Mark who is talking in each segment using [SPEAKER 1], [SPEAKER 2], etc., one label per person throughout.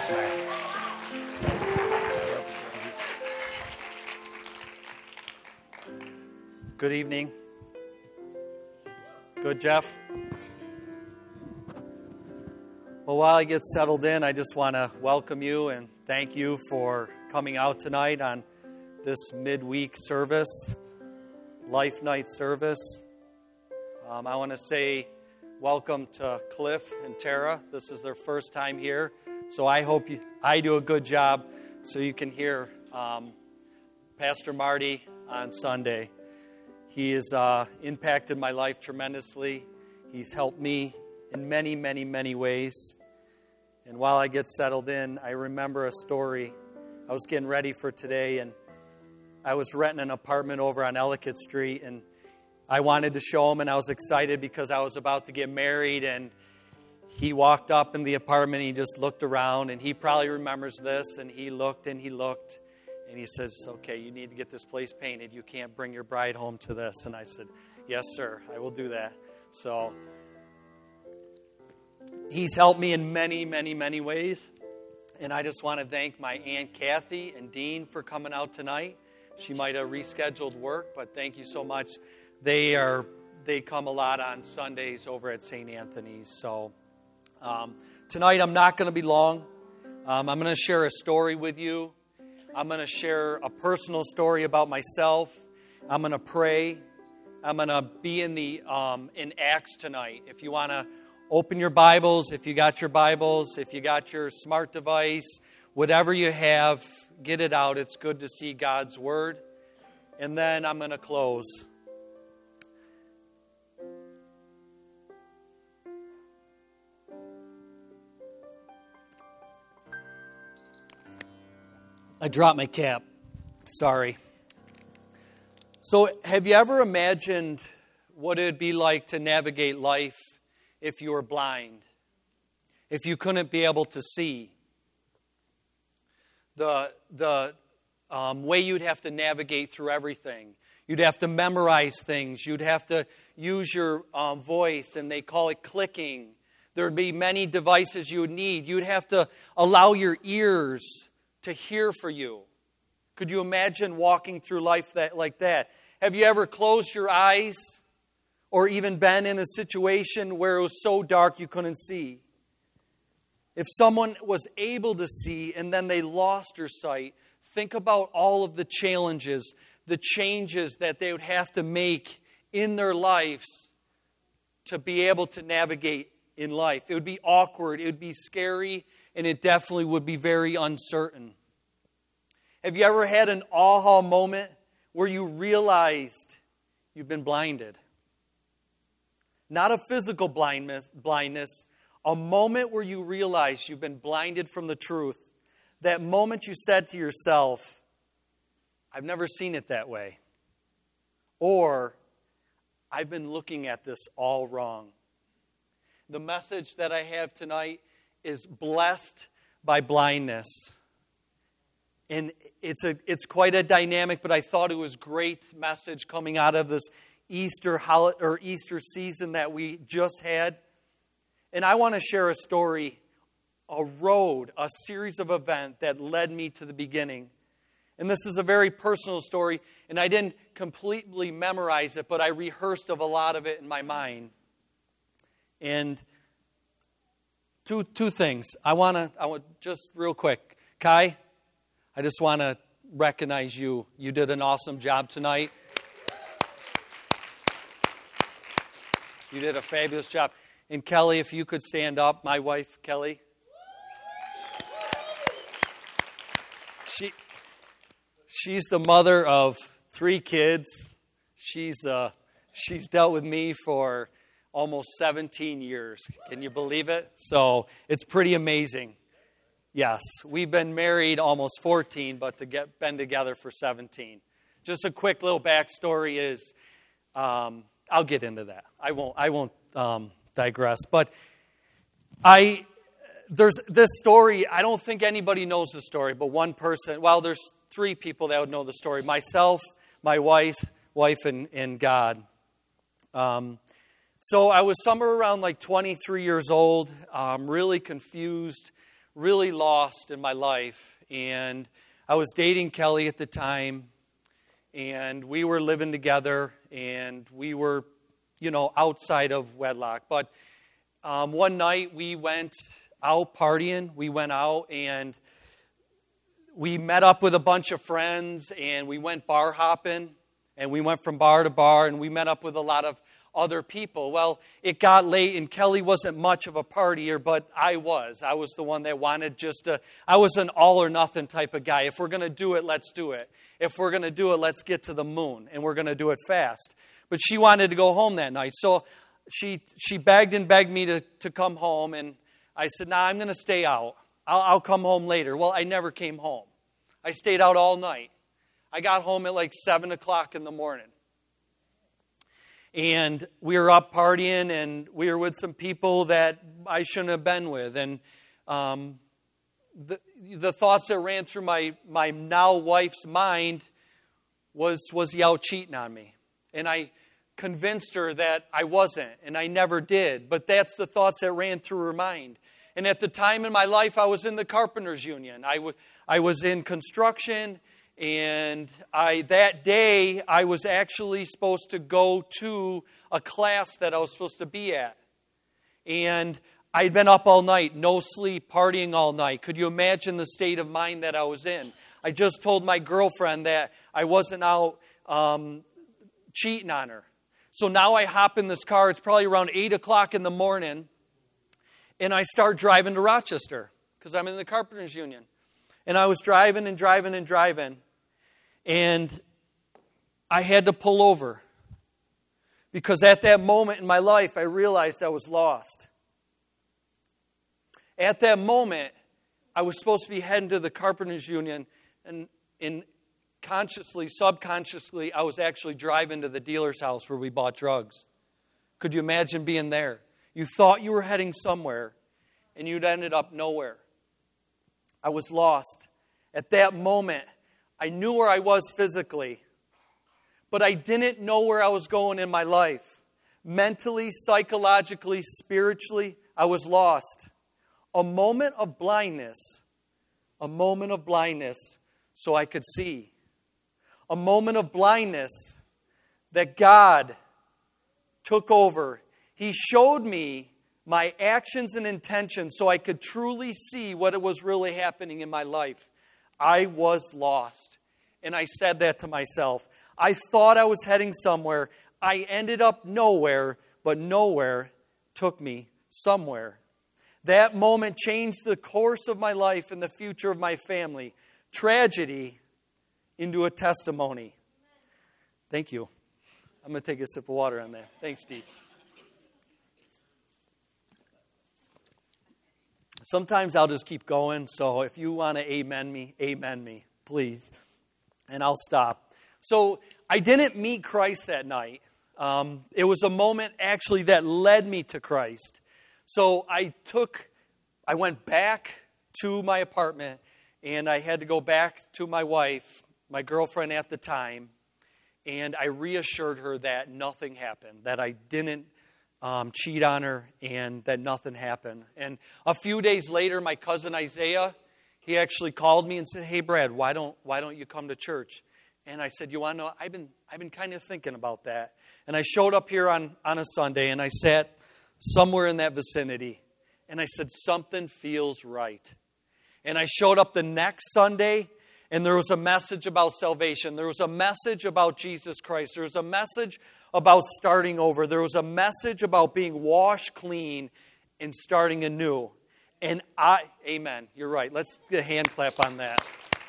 [SPEAKER 1] Good evening. Good, Jeff? Well, while I get settled in, I just want to welcome you and thank you for coming out tonight on this midweek service, Life Night service. I want to say welcome to Cliff and Tara. This is their first time here, so I hope I do a good job so you can hear Pastor Marty on Sunday. He has impacted my life tremendously. He's helped me in many, many, many ways. And while I get settled in, I remember a story. I was getting ready for today, and I was renting an apartment over on Ellicott Street, and I wanted to show him, and I was excited because I was about to get married, and he walked up in the apartment, and he just looked around, and he probably remembers this, and he looked, and he says, okay, you need to get this place painted. You can't bring your bride home to this. And I said, yes, sir, I will do that. So he's helped me in many, many, many ways. And I just want to thank my Aunt Kathy and Dean for coming out tonight. She might have rescheduled work, but thank you so much. They come a lot on Sundays over at St. Anthony's. So tonight I'm not going to be long. I'm going to share a story with you. I'm going to share a personal story about myself. I'm going to pray. I'm going to be in Acts tonight. If you want to open your Bibles, if you got your Bibles, if you got your smart device, whatever you have, get it out. It's good to see God's Word. And then I'm going to close. I dropped my cap. Sorry. So, have you ever imagined what it would be like to navigate life if you were blind? If you couldn't be able to see? The way you'd have to navigate through everything. You'd have to memorize things. You'd have to use your voice, and they call it clicking. There would be many devices you would need. You'd have to allow your ears to hear for you. Could you imagine walking through life like that? Have you ever closed your eyes or even been in a situation where it was so dark you couldn't see? If someone was able to see and then they lost their sight, think about all of the challenges, the changes that they would have to make in their lives to be able to navigate in life. It would be awkward, it would be scary, and it definitely would be very uncertain. Have you ever had an aha moment where you realized you've been blinded? Not a physical blindness, a moment where you realize you've been blinded from the truth. That moment you said to yourself, I've never seen it that way. Or, I've been looking at this all wrong. The message that I have tonight is blessed by blindness. And it's quite a dynamic, but I thought it was a great message coming out of this Easter season that we just had. And I want to share a story, a series of events that led me to the beginning. And this is a very personal story, and I didn't completely memorize it, but I rehearsed of a lot of it in my mind. And Two things. I want just real quick. Kai, I just want to recognize you. You did an awesome job tonight. You did a fabulous job. And Kelly, if you could stand up, my wife, Kelly. She's the mother of 3 kids. She's dealt with me for almost 17 years. Can you believe it? So it's pretty amazing. Yes, we've been married almost 14, but been together for 17. Just a quick little backstory is, I'll get into that. I won't digress. But there's this story. I don't think anybody knows the story, but one person. Well, there's 3 people that would know the story: myself, my wife, and God. So I was somewhere around like 23 years old, really confused, really lost in my life. And I was dating Kelly at the time, and we were living together, and we were, outside of wedlock. But one night we went out partying. We went out and we met up with a bunch of friends, and we went bar hopping, and we went from bar to bar, and we met up with a lot of other people. Well, it got late, and Kelly wasn't much of a partier, but I was. I was the one that wanted I was an all-or-nothing type of guy. If we're going to do it, let's do it. If we're going to do it, let's get to the moon, and we're going to do it fast. But she wanted to go home that night, so she begged and begged me to come home, and I said, I'm going to stay out. I'll come home later. Well, I never came home. I stayed out all night. I got home at like 7 o'clock in the morning. And we were up partying, and we were with some people that I shouldn't have been with. And the thoughts that ran through my now wife's mind was he out cheating on me? And I convinced her that I wasn't, and I never did. But that's the thoughts that ran through her mind. And at the time in my life, I was in the Carpenters Union. I was in construction, and that day, I was actually supposed to go to a class that I was supposed to be at. And I'd been up all night, no sleep, partying all night. Could you imagine the state of mind that I was in? I just told my girlfriend that I wasn't out cheating on her. So now I hop in this car. It's probably around 8 o'clock in the morning. And I start driving to Rochester because I'm in the Carpenters Union. And I was driving and driving and driving. And I had to pull over. Because at that moment in my life, I realized I was lost. At that moment, I was supposed to be heading to the Carpenters Union. And consciously, subconsciously, I was actually driving to the dealer's house where we bought drugs. Could you imagine being there? You thought you were heading somewhere, and you'd ended up nowhere. I was lost. At that moment, I knew where I was physically, but I didn't know where I was going in my life. Mentally, psychologically, spiritually, I was lost. A moment of blindness so I could see. A moment of blindness that God took over. He showed me my actions and intentions so I could truly see what was really happening in my life. I was lost. And I said that to myself. I thought I was heading somewhere. I ended up nowhere, but nowhere took me somewhere. That moment changed the course of my life and the future of my family. Tragedy into a testimony. Thank you. I'm going to take a sip of water on that. Thanks, Steve. Sometimes I'll just keep going, so if you want to amen me, please. And I'll stop. So I didn't meet Christ that night. It was a moment actually that led me to Christ. So I went back to my apartment, and I had to go back to my wife, my girlfriend at the time, and I reassured her that nothing happened, that I didn't cheat on her, and that nothing happened. And a few days later, my cousin Isaiah, he actually called me and said, "Hey, Brad, why don't you come to church?" And I said, "You want to know? I've been kind of thinking about that." And I showed up here on a Sunday, and I sat somewhere in that vicinity, and I said, "Something feels right." And I showed up the next Sunday, and there was a message about salvation. There was a message about Jesus Christ. There was a message about starting over. There was a message about being washed clean and starting anew. And amen, you're right. Let's get a hand clap on that.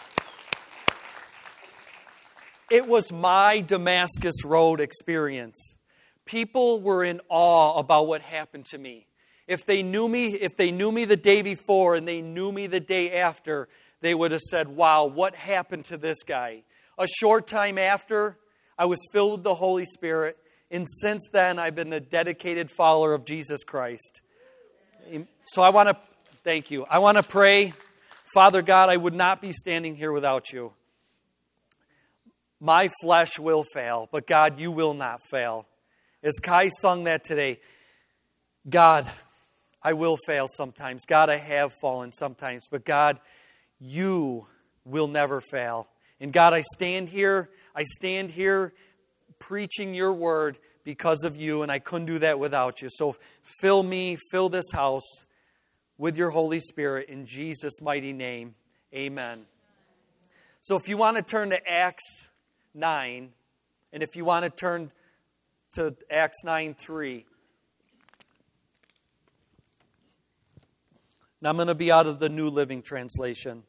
[SPEAKER 1] It was my Damascus Road experience. People were in awe about what happened to me. If they knew me the day before and they knew me the day after, they would have said, "Wow, what happened to this guy?" A short time after, I was filled with the Holy Spirit, and since then, I've been a dedicated follower of Jesus Christ. So I want to thank you. I want to pray. Father God, I would not be standing here without you. My flesh will fail, but God, you will not fail. As Kai sung that today, God, I will fail sometimes. God, I have fallen sometimes. But God, you will never fail. And God, I stand here preaching your word because of you, and I couldn't do that without you. So fill me, fill this house with your Holy Spirit in Jesus' mighty name. Amen. So if you want to turn to Acts 9, and if you want to turn to Acts 9:3. Now I'm going to be out of the New Living Translation.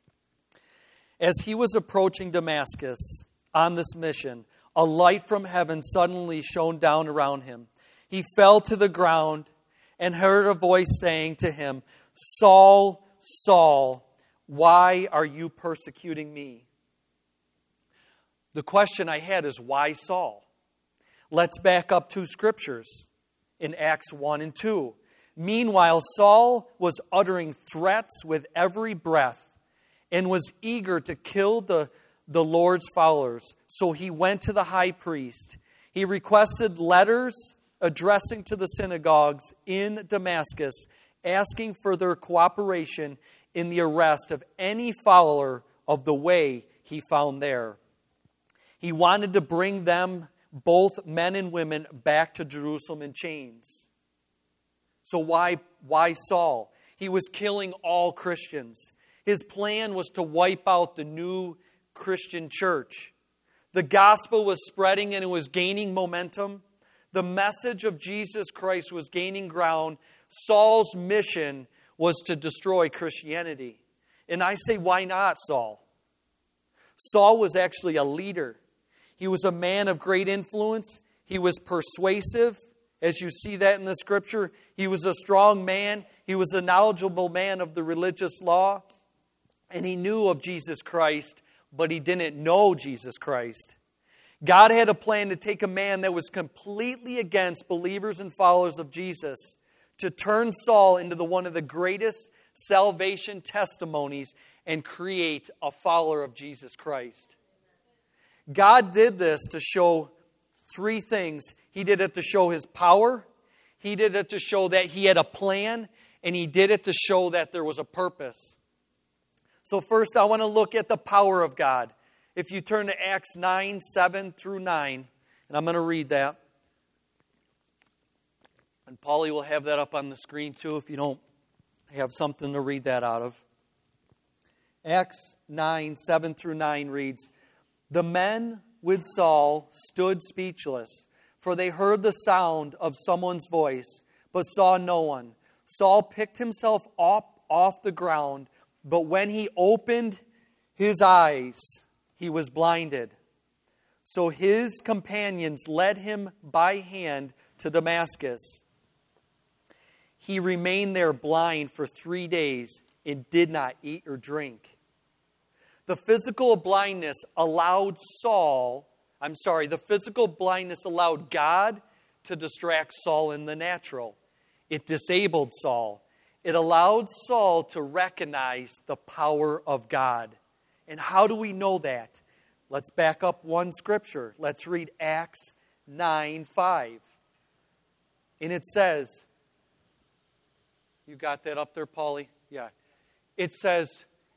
[SPEAKER 1] As he was approaching Damascus on this mission, a light from heaven suddenly shone down around him. He fell to the ground and heard a voice saying to him, Saul, Saul, why are you persecuting me? The question I had is, why Saul? Let's back up 2 scriptures in Acts 1 and 2. Meanwhile, Saul was uttering threats with every breath and was eager to kill the Lord's followers. So he went to the high priest. He requested letters addressing to the synagogues in Damascus, asking for their cooperation in the arrest of any follower of the way he found there. He wanted to bring them, both men and women, back to Jerusalem in chains. So why Saul? He was killing all Christians. His plan was to wipe out the new Christian church. The gospel was spreading and it was gaining momentum. The message of Jesus Christ was gaining ground. Saul's mission was to destroy Christianity. And I say, why not Saul? Saul was actually a leader. He was a man of great influence. He was persuasive, as you see that in the scripture. He was a strong man. He was a knowledgeable man of the religious law. And he knew of Jesus Christ, but he didn't know Jesus Christ. God had a plan to take a man that was completely against believers and followers of Jesus, to turn Saul into one of the greatest salvation testimonies and create a follower of Jesus Christ. God did this to show 3 things. He did it to show His power. He did it to show that He had a plan. And He did it to show that there was a purpose. So first I want to look at the power of God. If you turn to Acts 9, 7 through 9, and I'm going to read that. And Paulie will have that up on the screen too if you don't have something to read that out of. Acts 9, 7 through 9 reads, The men with Saul stood speechless, for they heard the sound of someone's voice, but saw no one. Saul picked himself up off the ground, but when he opened his eyes, he was blinded. So his companions led him by hand to Damascus. He remained there blind for 3 days and did not eat or drink. The physical blindness allowed God to distract Saul in the natural. It disabled Saul. It allowed Saul to recognize the power of God. And how do we know that? Let's back up 1 scripture. Let's read Acts 9:5. And it says, you got that up there, Paulie? Yeah. It says,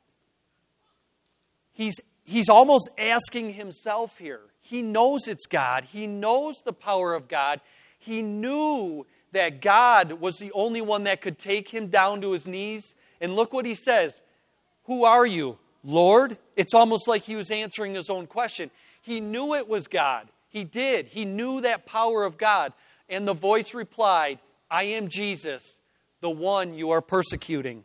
[SPEAKER 1] he's almost asking himself here. He knows it's God. He knows the power of God. He knew that God was the only one that could take him down to his knees. And look what he says. Who are you, Lord? It's almost like he was answering his own question. He knew it was God. He did. He knew that power of God. And the voice replied, I am Jesus, the one you are persecuting.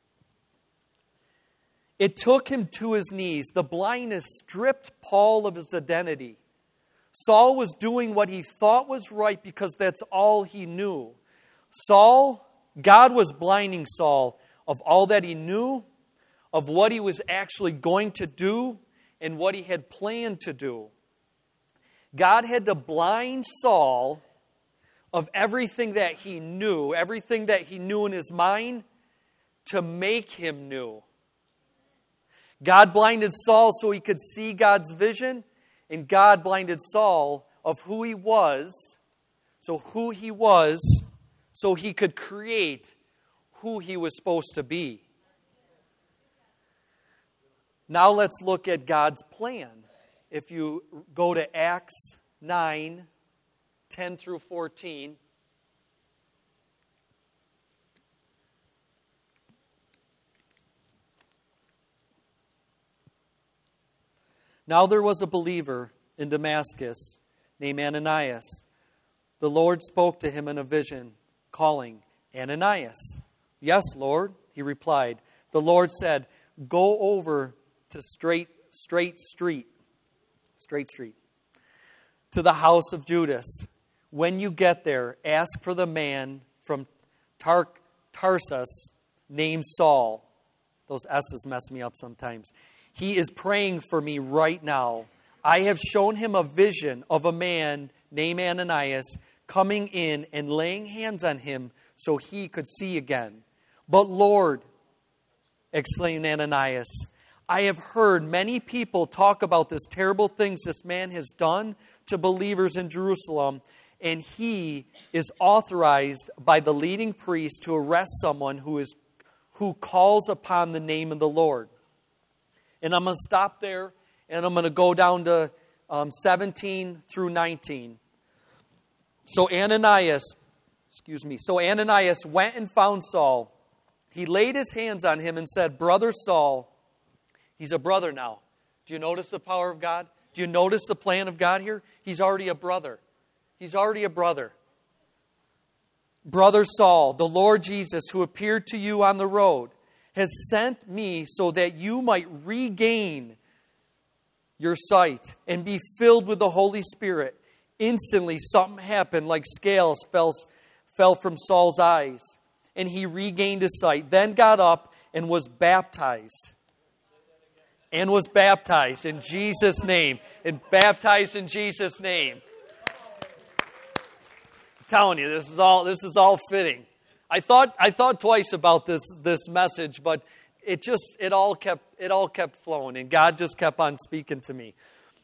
[SPEAKER 1] It took him to his knees. The blindness stripped Paul of his identity. Saul was doing what he thought was right because that's all he knew. God was blinding Saul of all that he knew, of what he was actually going to do, and what he had planned to do. God had to blind Saul of everything that he knew in his mind, to make him new. God blinded Saul so he could see God's vision, and God blinded Saul of who he was, so he could create who he was supposed to be. Now let's look at God's plan. If you go to Acts 9, 10 through 14. Now there was a believer in Damascus named Ananias. The Lord spoke to him in a vision, calling, Ananias. Yes, Lord, he replied. The Lord said, go over to Straight Street, to the house of Judas. When you get there, ask for the man from Tarsus named Saul. Those S's mess me up sometimes. He is praying for me right now. I have shown him a vision of a man named Ananias coming in and laying hands on him so he could see again. But Lord, exclaimed Ananias, I have heard many people talk about this terrible things this man has done to believers in Jerusalem, and he is authorized by the leading priest to arrest someone who calls upon the name of the Lord. And I'm going to stop there, and I'm going to go down to 17 through 19. So Ananias went and found Saul. He laid his hands on him and said, Brother Saul, he's a brother now. Do you notice the power of God? Do you notice the plan of God here? He's already a brother. He's already a brother. Brother Saul, the Lord Jesus, who appeared to you on the road, has sent me so that you might regain your sight and be filled with the Holy Spirit. Instantly, something happened like scales fell from Saul's eyes, and he regained his sight, then got up and was baptized. And was baptized in Jesus' name. And baptized in Jesus' name. I'm telling you, this is all fitting. I thought twice about this message, but it all kept flowing, and God just kept on speaking to me.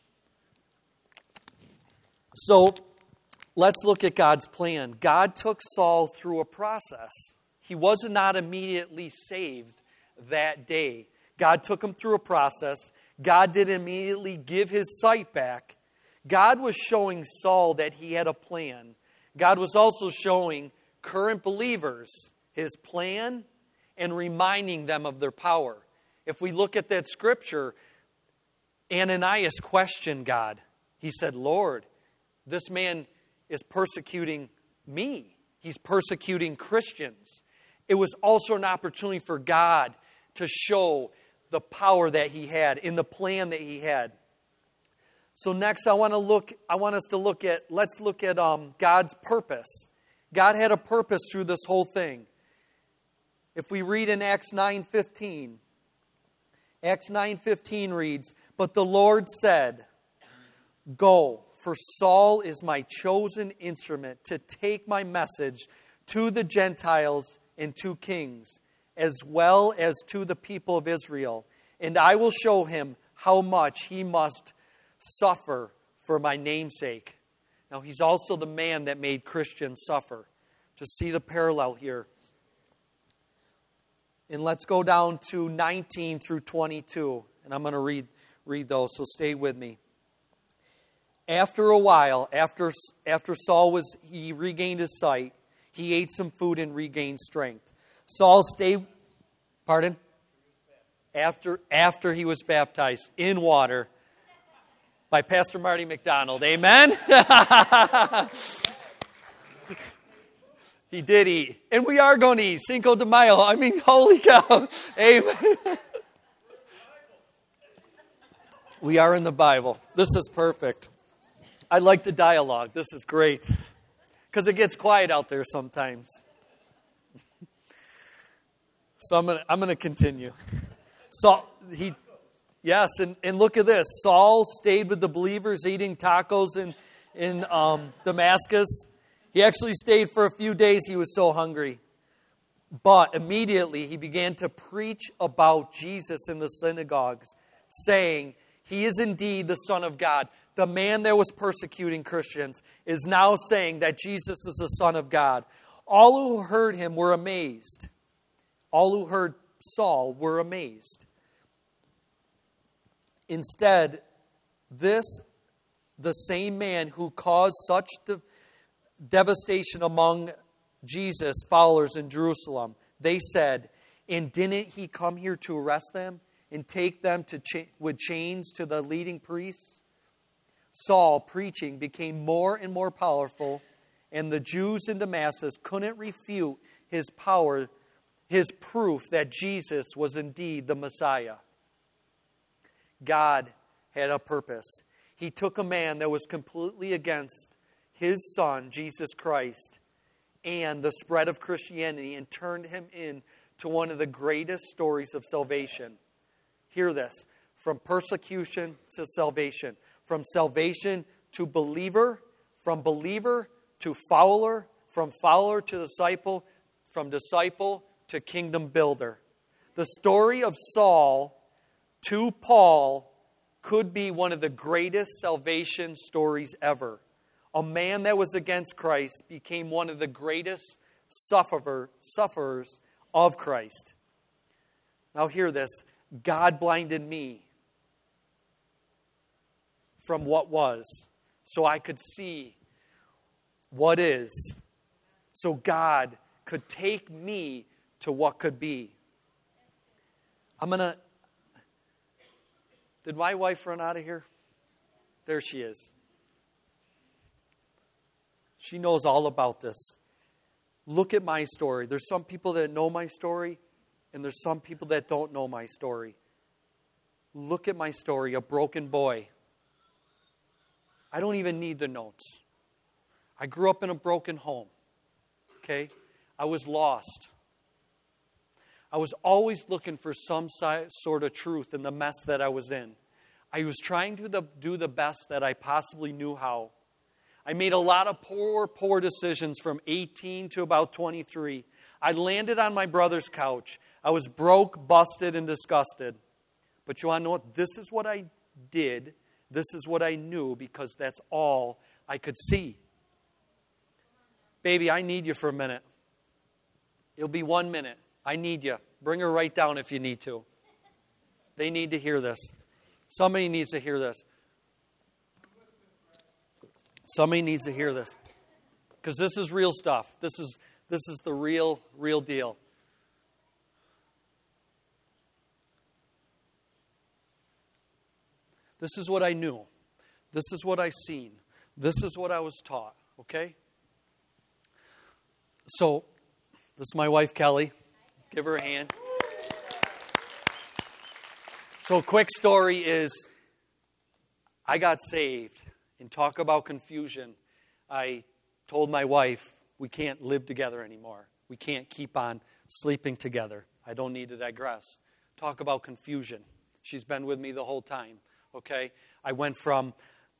[SPEAKER 1] So let's look at God's plan. God took Saul through a process. He was not immediately saved that day. God took him through a process. God didn't immediately give his sight back. God was showing Saul that he had a plan. God was also showing current believers his plan and reminding them of their power. If we look at that scripture, Ananias questioned God. He said, Lord, this man is persecuting me. He's persecuting Christians. It was also an opportunity for God to show the power that he had in the plan that he had. So next let's look at God's purpose. God had a purpose through this whole thing. If we read in Acts 9:15, Acts 9:15 reads, But the Lord said, Go, for Saul is my chosen instrument to take my message to the Gentiles and to kings, as well as to the people of Israel. And I will show him how much he must suffer for my name's sake. Now, he's also the man that made Christians suffer. Just see the parallel here. And let's go down to 19 through 22. And I'm going to read those, so stay with me. After a while, after Saul he regained his sight, he ate some food and regained strength. Saul stayed, pardon? After he was baptized in water by Pastor Marty McDonald. Amen? He did eat. And we are going to eat. Cinco de Mayo. Holy cow. Amen. We are in the Bible. This is perfect. I like the dialogue. This is great. Because it gets quiet out there sometimes. So I'm going to continue. Yes, and look at this. Saul stayed with the believers eating tacos in Damascus. He actually stayed for a few days. He was so hungry. But immediately he began to preach about Jesus in the synagogues, saying, He is indeed the Son of God. The man that was persecuting Christians is now saying that Jesus is the Son of God. All who heard him were amazed. All who heard Saul were amazed. Instead, the same man who caused such devastation among Jesus' followers in Jerusalem, they said, and didn't he come here to arrest them and take them with chains to the leading priests? Saul, preaching, became more and more powerful, and the Jews in Damascus couldn't refute his power, his proof that Jesus was indeed the Messiah. God had a purpose. He took a man that was completely against his Son, Jesus Christ, and the spread of Christianity, and turned him into one of the greatest stories of salvation. Hear this. From persecution to salvation. From salvation to believer. From believer to follower. From follower to disciple. From disciple to kingdom builder. The story of Saul to Paul could be one of the greatest salvation stories ever. A man that was against Christ became one of the greatest sufferers of Christ. Now hear this. God blinded me from what was, so I could see what is. So God could take me to what could be. Did my wife run out of here? There she is. She knows all about this. Look at my story. There's some people that know my story, and there's some people that don't know my story. Look at my story, a broken boy. I don't even need the notes. I grew up in a broken home. Okay? I was lost. I was always looking for some sort of truth in the mess that I was in. I was trying to do the best that I possibly knew how. I made a lot of poor decisions from 18 to about 23. I landed on my brother's couch. I was broke, busted, and disgusted. But you want to know what? This is what I did. This is what I knew because that's all I could see. Baby, I need you for a minute. It'll be 1 minute. I need you. Bring her right down if you need to. They need to hear this. Somebody needs to hear this. Somebody needs to hear this. Because this is real stuff. This is the real deal. This is what I knew. This is what I seen. This is what I was taught. Okay? So, this is my wife, Kelly. Give her a hand. So, quick story is, I got saved. And talk about confusion. I told my wife, we can't live together anymore. We can't keep on sleeping together. I don't need to digress. Talk about confusion. She's been with me the whole time. Okay? I went from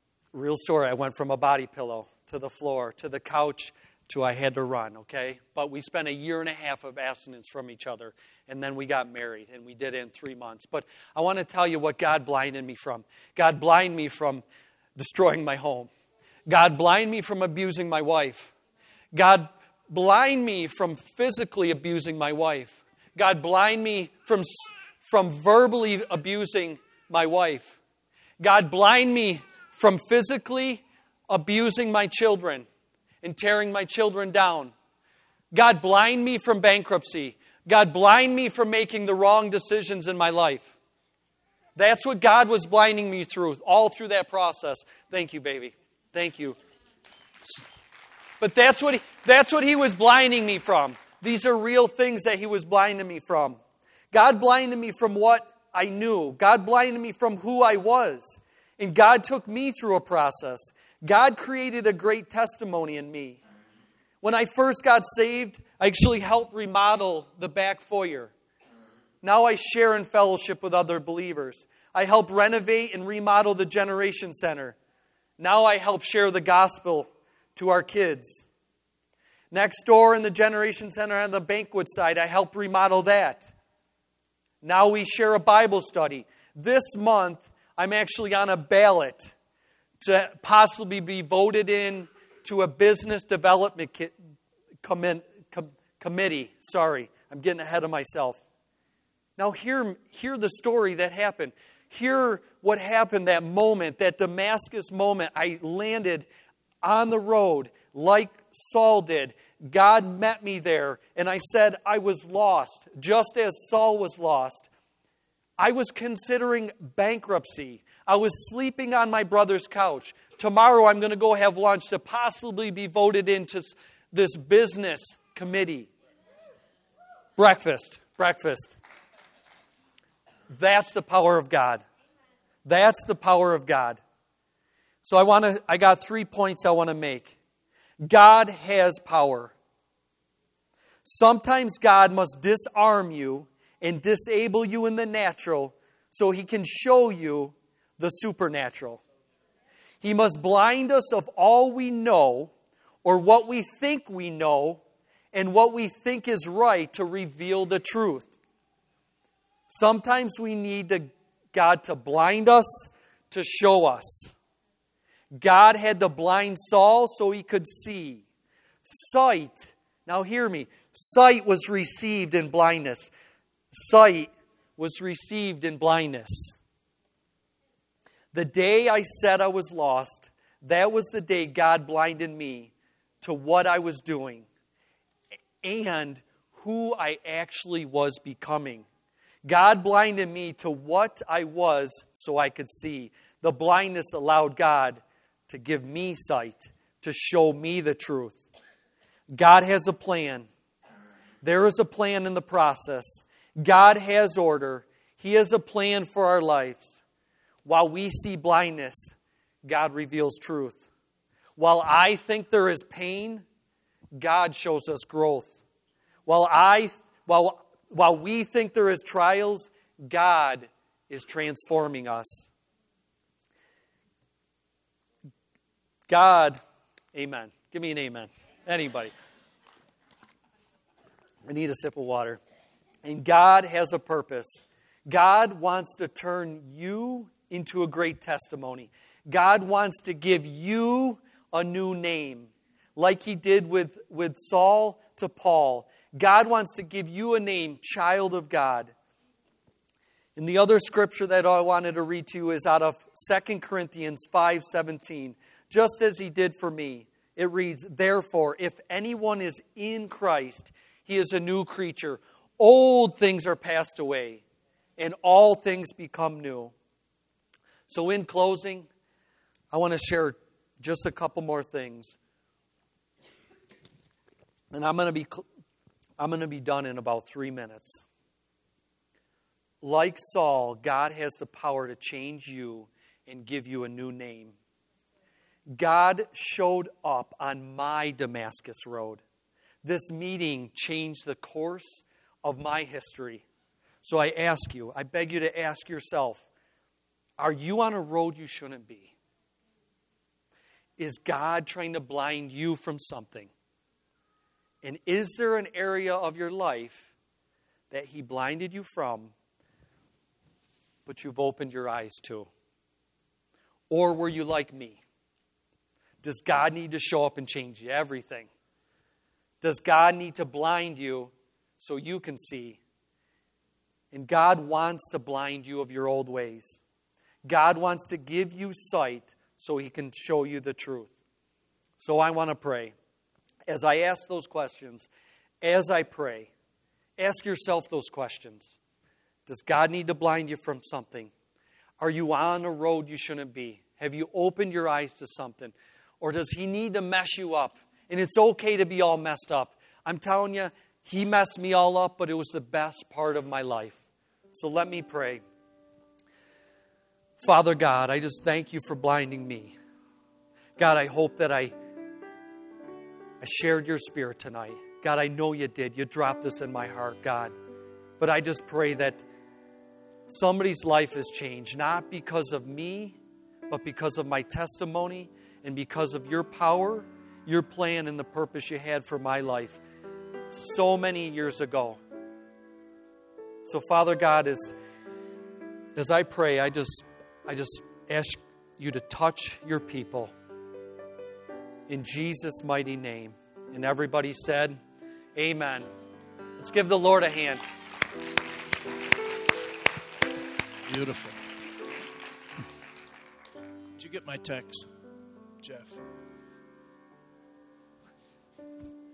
[SPEAKER 1] a body pillow to the floor, to the couch, to I had to run, okay? But we spent 1.5 years of abstinence from each other, and then we got married, and we did it in 3 months. But I want to tell you what God blinded me from. God blinded me from destroying my home. God blinded me from abusing my wife. God blinded me from physically abusing my wife. God blinded me from verbally abusing my wife. God blinded me from physically abusing my children and tearing my children down. God blinded me from bankruptcy. God blinded me from making the wrong decisions in my life. That's what God was blinding me through, all through that process. Thank you, baby. Thank you. But that's what He was blinding me from. These are real things that He was blinding me from. God blinded me from what I knew. God blinded me from who I was. And God took me through a process. God created a great testimony in me. When I first got saved, I actually helped remodel the back foyer. Now I share in fellowship with other believers. I help renovate and remodel the Generation Center. Now I help share the gospel to our kids. Next door in the Generation Center on the banquet side, I help remodel that. Now we share a Bible study. This month, I'm actually on a ballot to possibly be voted in to a business development committee. Sorry. I'm getting ahead of myself. Now hear the story that happened. Hear what happened that moment, that Damascus moment. I landed on the road like Saul did. God met me there, and I said I was lost, just as Saul was lost. I was considering bankruptcy. I was sleeping on my brother's couch. Tomorrow I'm going to go have lunch to possibly be voted into this business committee. Breakfast. That's the power of God. That's the power of God. So I got 3 points I want to make. God has power. Sometimes God must disarm you and disable you in the natural so He can show you the supernatural. He must blind us of all we know or what we think we know and what we think is right to reveal the truth. Sometimes we need God to blind us, to show us. God had to blind Saul so he could see. Sight, now hear me, sight was received in blindness. Sight was received in blindness. The day I said I was lost, that was the day God blinded me to what I was doing and who I actually was becoming. God blinded me to what I was so I could see. The blindness allowed God to give me sight, to show me the truth. God has a plan. There is a plan in the process. God has order. He has a plan for our lives. While we see blindness, God reveals truth. While I think there is pain, God shows us growth. While we think there is trials, God is transforming us. God, amen. Give me an amen. Anybody. I need a sip of water. And God has a purpose. God wants to turn you into a great testimony. God wants to give you a new name, like He did with Saul to Paul. God wants to give you a name, child of God. And the other scripture that I wanted to read to you is out of 2 Corinthians 5:17. Just as He did for me. It reads, therefore, if anyone is in Christ, he is a new creature. Old things are passed away, and all things become new. So in closing, I want to share just a couple more things. And I'm going to be done in about 3 minutes. Like Saul, God has the power to change you and give you a new name. God showed up on my Damascus road. This meeting changed the course of my history. So I beg you to ask yourself, are you on a road you shouldn't be? Is God trying to blind you from something? And is there an area of your life that He blinded you from, but you've opened your eyes to? Or were you like me? Does God need to show up and change everything? Does God need to blind you so you can see? And God wants to blind you of your old ways. God wants to give you sight so He can show you the truth. So I want to pray. As I ask those questions, as I pray, ask yourself those questions. Does God need to blind you from something? Are you on a road you shouldn't be? Have you opened your eyes to something? Or does He need to mess you up? And it's okay to be all messed up. I'm telling you, He messed me all up, but it was the best part of my life. So let me pray. Father God, I just thank You for blinding me. God, I hope that I shared Your Spirit tonight. God, I know You did. You dropped this in my heart, God. But I just pray that somebody's life has changed, not because of me, but because of my testimony and because of Your power, Your plan, and the purpose You had for my life so many years ago. So, Father God, as I pray, I just ask You to touch Your people in Jesus' mighty name. And everybody said, amen. Let's give the Lord a hand.
[SPEAKER 2] Beautiful. Did you get my text, Jeff?